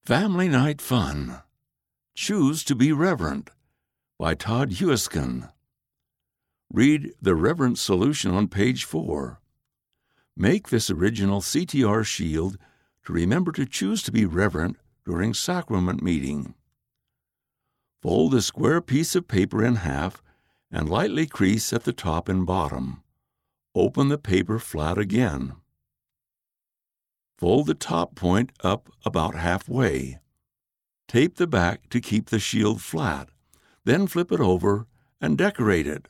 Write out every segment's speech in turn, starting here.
Family Night Fun. Choose to be Reverent by Todd Huiskin. Read the Reverent solution on page 4. Make this original CTR shield to remember to choose to be reverent during sacrament meeting. Fold a square piece of paper in half and lightly crease at the top and bottom. Open the paper flat again. Fold the top point up about halfway. Tape the back to keep the shield flat, then flip it over and decorate it.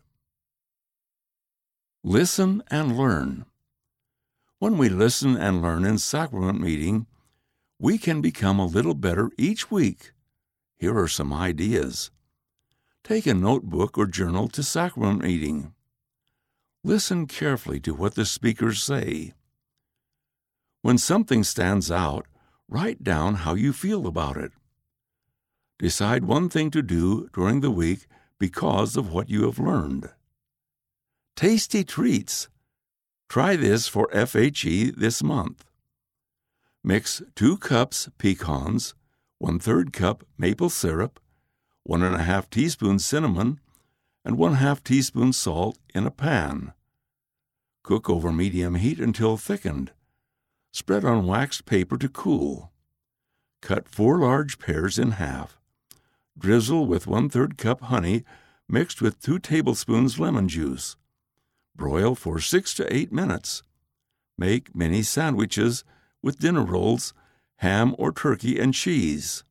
Listen and learn. When we listen and learn in sacrament meeting, we can become a little better each week. Here are some ideas. Take a notebook or journal to sacrament meeting. Listen carefully to what the speakers say. When something stands out, write down how you feel about it. Decide one thing to do during the week because of what you have learned. Tasty treats. Try this for FHE this month. Mix 2 cups pecans, 1/3 cup maple syrup, 1½ teaspoon cinnamon, and 1/2 teaspoon salt in a pan. Cook over medium heat until thickened. Spread on waxed paper to cool. Cut 4 large pears in half. Drizzle with 1/3 cup honey mixed with 2 tablespoons lemon juice. Broil for 6 to 8 minutes. Make mini sandwiches with dinner rolls, ham or turkey and cheese.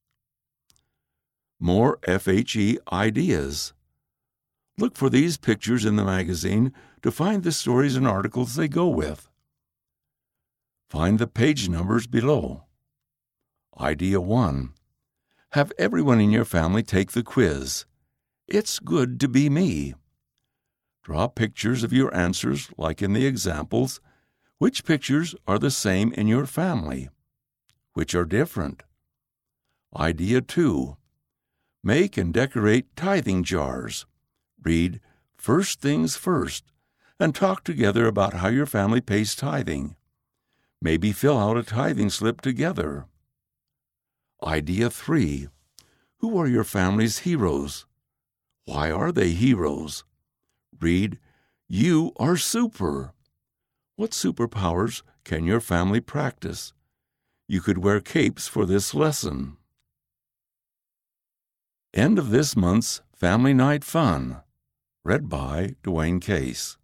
More FHE ideas. Look for these pictures in the magazine to find the stories and articles they go with. Find the page numbers below. Idea 1. Have everyone in your family take the quiz. It's good to be me. Draw pictures of your answers like in the examples. Which pictures are the same in your family? Which are different? Idea 2. Make and decorate tithing jars. Read First Things First and talk together about how your family pays tithing. Maybe fill out a tithing slip together. Idea 3. Who are your family's heroes? Why are they heroes? Read, You are super. What superpowers can your family practice? You could wear capes for this lesson. End of this month's Family Night Fun. Read by Dwayne Case.